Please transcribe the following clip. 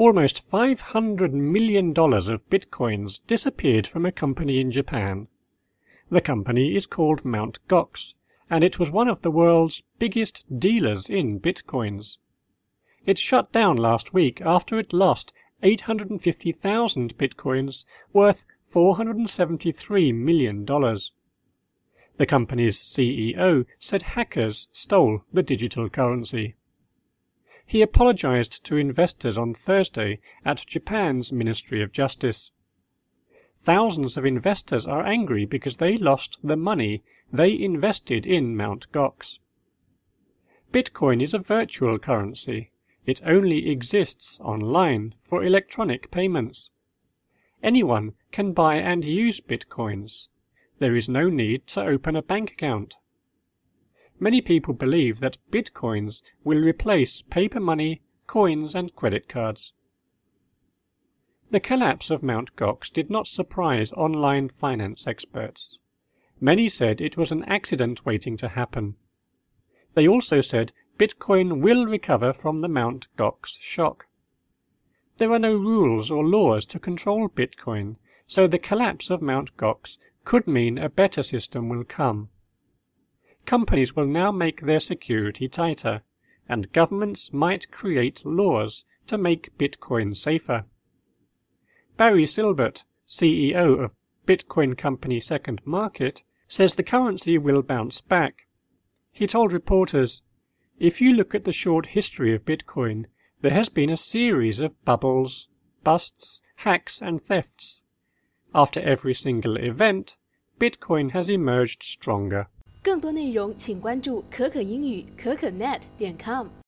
Almost $500 million of bitcoins disappeared from a company in Japan. The company is called Mt. Gox, and it was one of the world's biggest dealers in bitcoins. It shut down last week after it lost 850,000 bitcoins worth $473 million. The company's CEO said hackers stole the digital currency. He apologized to investors on Thursday at Japan's Ministry of Justice. Thousands of investors are angry because they lost the money they invested in Mt. Gox. Bitcoin is a virtual currency. It only exists online for electronic payments. Anyone can buy and use bitcoins. There is no need to open a bank account. Many people believe that bitcoins will replace paper money, coins, and credit cards. The collapse of Mt. Gox did not surprise online finance experts. Many said it was an accident waiting to happen. They also said Bitcoin will recover from the Mt. Gox shock. There are no rules or laws to control Bitcoin, so the collapse of Mt. Gox could mean a better system will come. Companies will now make their security tighter, and governments might create laws to make Bitcoin safer. Barry Silbert, CEO of Bitcoin company Second Market, says the currency will bounce back. He told reporters, "If you look at the short history of Bitcoin, there has been a series of bubbles, busts, hacks, and thefts. After every single event, Bitcoin has emerged stronger." 更多内容请关注可可英语可可net.com。